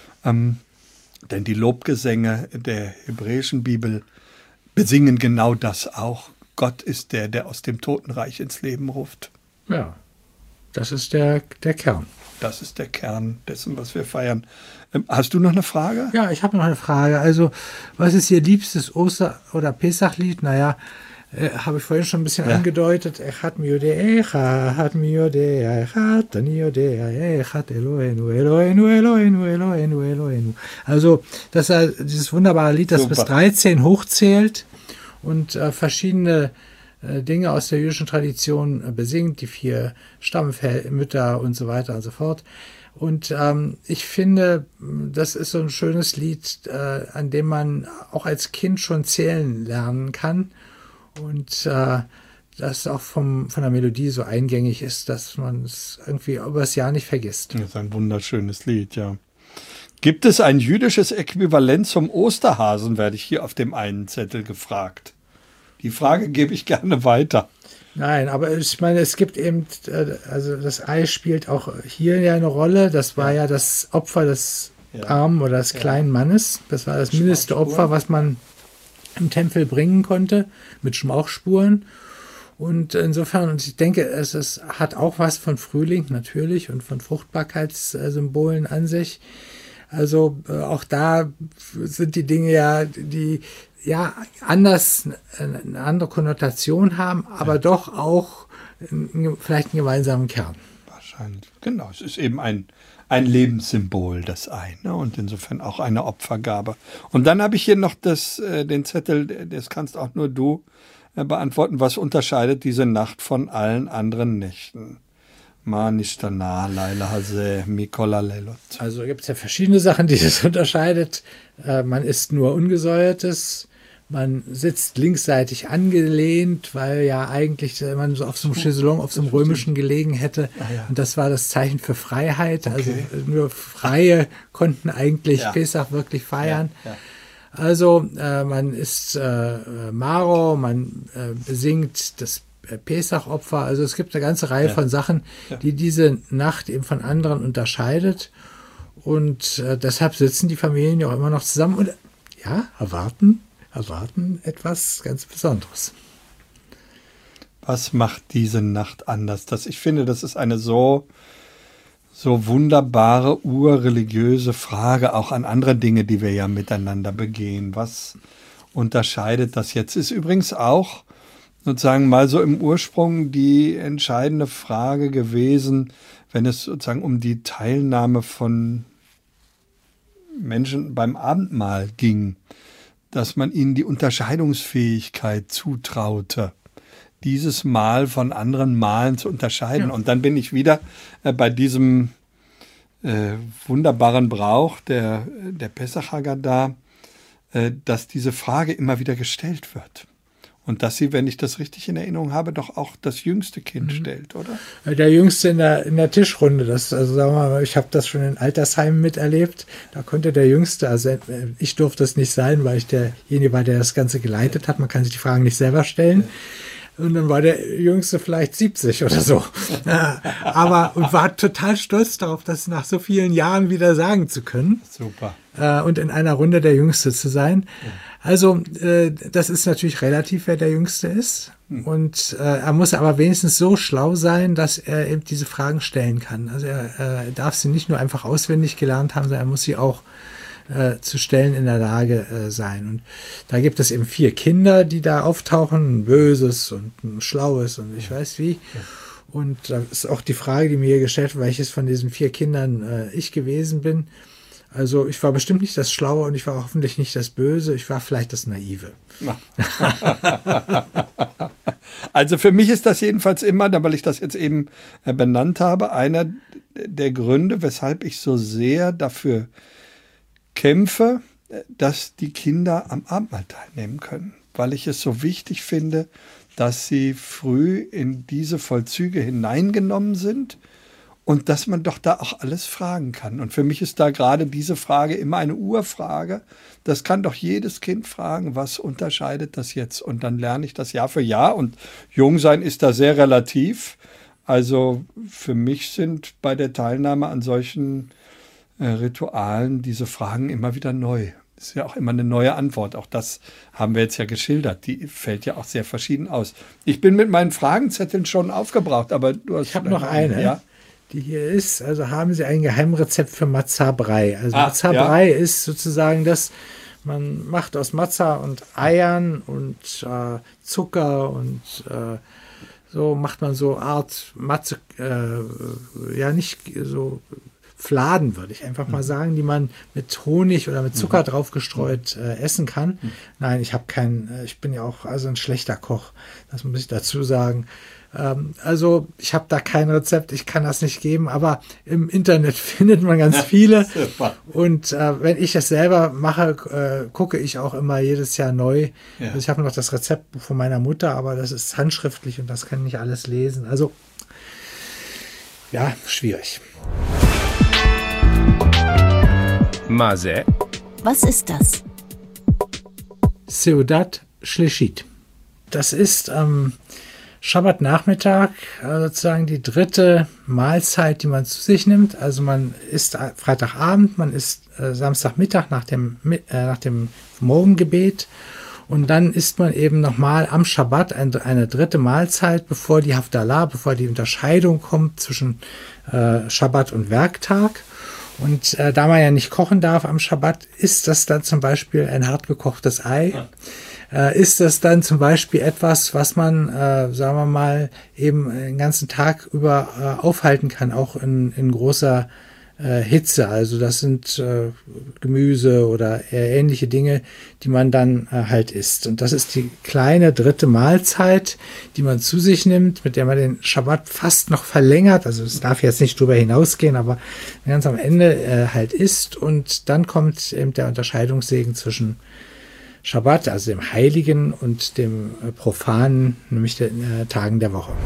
Denn die Lobgesänge der hebräischen Bibel besingen genau das auch. Gott ist der aus dem Totenreich ins Leben ruft. Ja, das ist der Kern. Das ist der Kern dessen, was wir feiern. Hast du noch eine Frage? Ja, ich habe noch eine Frage. Also, was ist Ihr liebstes Oster- oder Pesachlied? Naja, habe ich vorhin schon ein bisschen angedeutet. Echad mi yodea, echad mi yodea, echad ani yodea, echad Eloheinu, Eloheinu, Eloheinu, Eloheinu, Eloheinu. Also, das ist dieses wunderbare Lied, das bis 13 hochzählt und verschiedene Dinge aus der jüdischen Tradition besingt, die 4 Stammväter und so weiter und so fort. Und ich finde, das ist so ein schönes Lied, an dem man auch als Kind schon zählen lernen kann und das auch von der Melodie so eingängig ist, dass man es irgendwie über das Jahr nicht vergisst. Das ist ein wunderschönes Lied, ja. Gibt es ein jüdisches Äquivalent zum Osterhasen, werde ich hier auf dem einen Zettel gefragt. Die Frage gebe ich gerne weiter. Nein, aber ich meine, es gibt eben, also das Ei spielt auch hier ja eine Rolle. Das war ja das Opfer des armen oder des kleinen Mannes. Das war das mindeste Opfer, was man im Tempel bringen konnte, mit Schmauchspuren. Und insofern, und ich denke, es hat auch was von Frühling natürlich und von Fruchtbarkeitssymbolen an sich. Also auch da sind die Dinge ja, die ja anders, eine andere Konnotation haben, aber doch auch vielleicht einen gemeinsamen Kern. Wahrscheinlich, genau. Es ist eben ein Lebenssymbol, das Ei, ne? Und insofern auch eine Opfergabe. Und dann habe ich hier noch den Zettel, das kannst auch nur du beantworten. Was unterscheidet diese Nacht von allen anderen Nächten? Also gibt es ja verschiedene Sachen, die das unterscheidet. Man isst nur Ungesäuertes, man sitzt linksseitig angelehnt, weil ja eigentlich man so auf so einem Chaiselong, auf so einem römischen gelegen hätte. Und das war das Zeichen für Freiheit. Okay. Also nur Freie konnten eigentlich Pesach wirklich feiern. Ja. Also man isst Maro, man besingt das Pesach-Opfer, also es gibt eine ganze Reihe von Sachen, die diese Nacht eben von anderen unterscheidet und deshalb sitzen die Familien ja auch immer noch zusammen und erwarten etwas ganz Besonderes. Was macht diese Nacht anders? Ich finde, das ist eine so wunderbare, urreligiöse Frage, auch an andere Dinge, die wir ja miteinander begehen. Was unterscheidet das jetzt? Ist übrigens auch sozusagen mal so im Ursprung die entscheidende Frage gewesen, wenn es sozusagen um die Teilnahme von Menschen beim Abendmahl ging. dass man ihnen die Unterscheidungsfähigkeit zutraute, dieses Mahl von anderen Malen zu unterscheiden. Ja. Und dann bin ich wieder bei diesem wunderbaren Brauch der Pesach Haggadah, dass diese Frage immer wieder gestellt wird. Und dass sie, wenn ich das richtig in Erinnerung habe, doch auch das jüngste Kind stellt, oder? Der Jüngste in der Tischrunde. Das, also sagen wir mal, ich habe das schon in Altersheimen miterlebt. Da konnte der Jüngste, also ich durfte es nicht sein, weil ich derjenige war, der das Ganze geleitet hat. Man kann sich die Fragen nicht selber stellen. Und dann war der Jüngste vielleicht 70 oder so. Und war total stolz darauf, das nach so vielen Jahren wieder sagen zu können. Super. Und in einer Runde der Jüngste zu sein. Also das ist natürlich relativ, wer der Jüngste ist. Und er muss aber wenigstens so schlau sein, dass er eben diese Fragen stellen kann. Also er darf sie nicht nur einfach auswendig gelernt haben, sondern er muss sie auch zu stellen in der Lage sein. Und da gibt es eben 4 Kinder, die da auftauchen, ein böses und ein schlaues und ich weiß wie. Und da ist auch die Frage, die mir hier gestellt wird, welches von diesen 4 Kindern ich gewesen bin. Also ich war bestimmt nicht das Schlaue und ich war hoffentlich nicht das Böse, ich war vielleicht das Naive. Also für mich ist das jedenfalls immer, weil ich das jetzt eben benannt habe, einer der Gründe, weshalb ich so sehr dafür kämpfe, dass die Kinder am Abendmahl teilnehmen können, weil ich es so wichtig finde, dass sie früh in diese Vollzüge hineingenommen sind und dass man doch da auch alles fragen kann. Und für mich ist da gerade diese Frage immer eine Urfrage. Das kann doch jedes Kind fragen, was unterscheidet das jetzt? Und dann lerne ich das Jahr für Jahr. Und Jungsein ist da sehr relativ. Also für mich sind bei der Teilnahme an solchen Ritualen diese Fragen immer wieder neu. Das ist ja auch immer eine neue Antwort. Auch das haben wir jetzt ja geschildert. Die fällt ja auch sehr verschieden aus. Ich bin mit meinen Fragenzetteln schon aufgebraucht, aber du hast... Ich habe noch eine, die hier ist. Also haben Sie ein Geheimrezept für Matzah-Brei? Also Matzah-Brei ist sozusagen das, man macht aus Matzah und Eiern und Zucker und so macht man so Art Matze, nicht so Fladen, würde ich einfach mal sagen, die man mit Honig oder mit Zucker draufgestreut essen kann. Nein, ich bin ja auch ein schlechter Koch, das muss ich dazu sagen. Also ich habe da kein Rezept, ich kann das nicht geben, aber im Internet findet man ganz viele. Und wenn ich es selber mache, gucke ich auch immer jedes Jahr neu. Ja. Also ich habe noch das Rezeptbuch von meiner Mutter, aber das ist handschriftlich und das kann ich nicht alles lesen. Also ja, schwierig. Mazeh. Was ist das? Seudat Shlichit. Das ist am Schabbatnachmittag sozusagen die 3. Mahlzeit, die man zu sich nimmt. Also man isst Freitagabend, man isst Samstagmittag nach dem Morgengebet und dann isst man eben nochmal am Schabbat eine 3. Mahlzeit, bevor die Havdalah, bevor die Unterscheidung kommt zwischen Schabbat und Werktag. Und da man ja nicht kochen darf am Schabbat, ist das dann zum Beispiel ein hart gekochtes Ei. Ist das dann zum Beispiel etwas, was man, sagen wir mal, eben den ganzen Tag über aufhalten kann, auch in großer Hitze. Also das sind Gemüse oder ähnliche Dinge, die man dann halt isst. Und das ist die kleine 3. Mahlzeit, die man zu sich nimmt, mit der man den Schabbat fast noch verlängert. Also es darf jetzt nicht drüber hinausgehen, aber ganz am Ende halt isst. Und dann kommt eben der Unterscheidungssegen zwischen Schabbat, also dem Heiligen, und dem Profanen, nämlich den Tagen der Woche.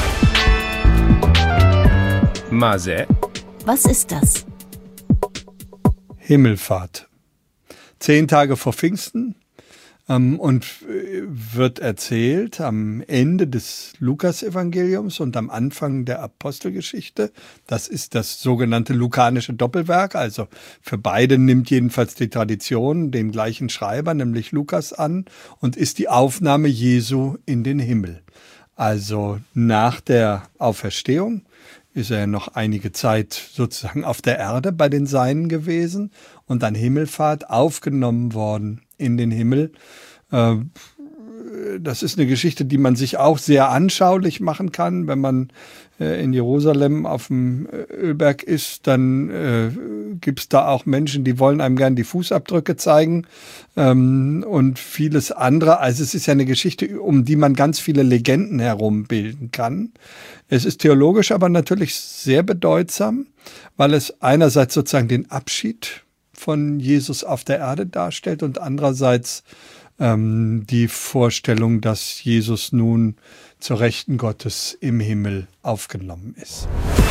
Mazeh. Was ist das? Himmelfahrt. 10 Tage vor Pfingsten und wird erzählt am Ende des Lukas-Evangeliums und am Anfang der Apostelgeschichte. Das ist das sogenannte lukanische Doppelwerk. Also für beide nimmt jedenfalls die Tradition den gleichen Schreiber, nämlich Lukas, an und ist die Aufnahme Jesu in den Himmel. Also nach der Auferstehung ist er noch einige Zeit sozusagen auf der Erde bei den Seinen gewesen und an Himmelfahrt aufgenommen worden in den Himmel. das ist eine Geschichte, die man sich auch sehr anschaulich machen kann. Wenn man in Jerusalem auf dem Ölberg ist, dann gibt's da auch Menschen, die wollen einem gern die Fußabdrücke zeigen und vieles andere. Also es ist ja eine Geschichte, um die man ganz viele Legenden herum bilden kann. Es ist theologisch aber natürlich sehr bedeutsam, weil es einerseits sozusagen den Abschied von Jesus auf der Erde darstellt und andererseits die Vorstellung, dass Jesus nun zur Rechten Gottes im Himmel aufgenommen ist.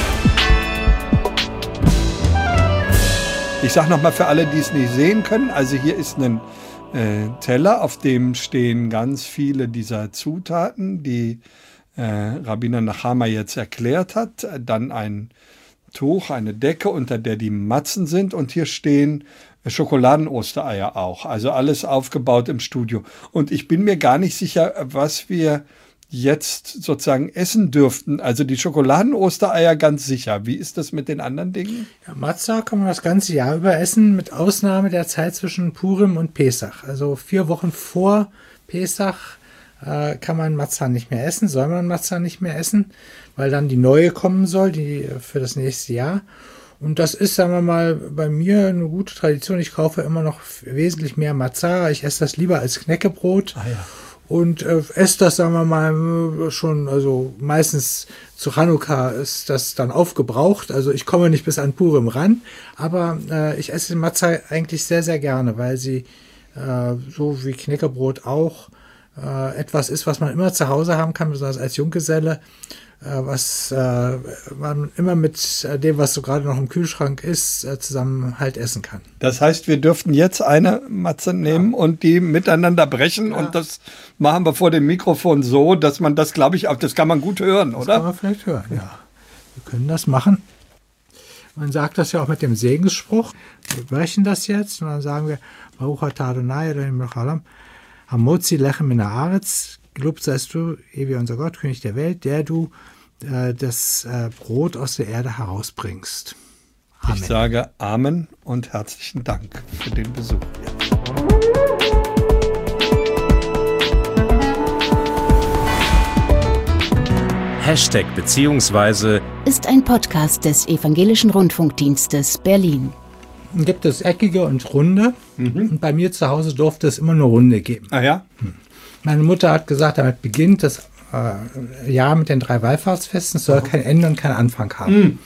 Ich sage nochmal für alle, die es nicht sehen können, also hier ist ein Teller, auf dem stehen ganz viele dieser Zutaten, die Rabbiner Nachama jetzt erklärt hat, dann ein Tuch, eine Decke, unter der die Matzen sind und hier stehen Schokoladen-Ostereier auch, also alles aufgebaut im Studio. Und ich bin mir gar nicht sicher, was wir jetzt sozusagen essen dürften. Also die Schokoladen-Ostereier ganz sicher. Wie ist das mit den anderen Dingen? Ja, Matzah kann man das ganze Jahr über essen, mit Ausnahme der Zeit zwischen Purim und Pesach. Also 4 Wochen vor Pesach kann man Matzah nicht mehr essen, soll man Matzah nicht mehr essen, weil dann die neue kommen soll, die für das nächste Jahr. Und das ist, sagen wir mal, bei mir eine gute Tradition. Ich kaufe immer noch wesentlich mehr Matzah. Ich esse das lieber als Knäckebrot. Ah, ja. Und esse das, sagen wir mal, schon, also meistens zu Chanukka ist das dann aufgebraucht. Also ich komme nicht bis an Purim ran. Aber ich esse Matzah eigentlich sehr, sehr gerne, weil sie so wie Knäckebrot auch etwas ist, was man immer zu Hause haben kann, besonders als Junggeselle, was man immer mit dem, was so gerade noch im Kühlschrank ist, zusammen halt essen kann. Das heißt, wir dürften jetzt eine Matze nehmen und die miteinander brechen und das machen wir vor dem Mikrofon so, dass man das, glaube ich, auch, das kann man gut hören, oder? Das kann man vielleicht hören, ja. Wir können das machen. Man sagt das ja auch mit dem Segensspruch. Wir brechen das jetzt und dann sagen wir, Baruch atah Adonai Eloheinu melech haolam, Hamotzi lechem min haaretz, gelobt seist du, ewiger unser Gott, König der Welt, der du das Brot aus der Erde herausbringst. Amen. Ich sage Amen und herzlichen Dank für den Besuch. Hashtag beziehungsweise ist ein Podcast des Evangelischen Rundfunkdienstes Berlin. Gibt es eckige und runde. Und bei mir zu Hause durfte es immer nur runde geben. Ah ja? Meine Mutter hat gesagt, damit beginnt das Jahr mit den 3 Wallfahrtsfesten. Es soll kein Ende und kein Anfang haben.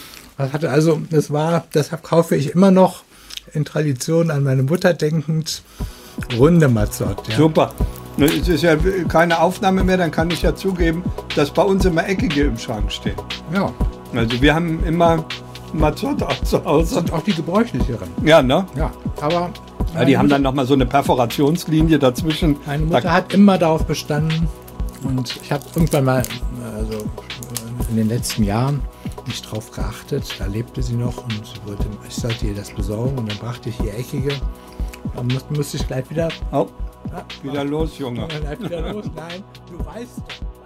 Deshalb kaufe ich immer noch in Tradition an meine Mutter denkend runde Matzot. Ja. Super. Es ist ja keine Aufnahme mehr, dann kann ich ja zugeben, dass bei uns immer eckige im Schrank stehen. Ja. Also wir haben immer Matzot auch zu Hause. Das sind auch die gebräuchlicheren. Ja, ne? Ja, aber... Ja, die haben dann nochmal so eine Perforationslinie dazwischen. Meine Mutter hat immer darauf bestanden und ich habe irgendwann mal, also in den letzten Jahren, nicht drauf geachtet. Da lebte sie noch und ich sollte ihr das besorgen und dann brachte ich ihr eckige. Dann musste ich gleich wieder... Oh, wieder los, Junge. Gleich wieder los, nein, du weißt doch.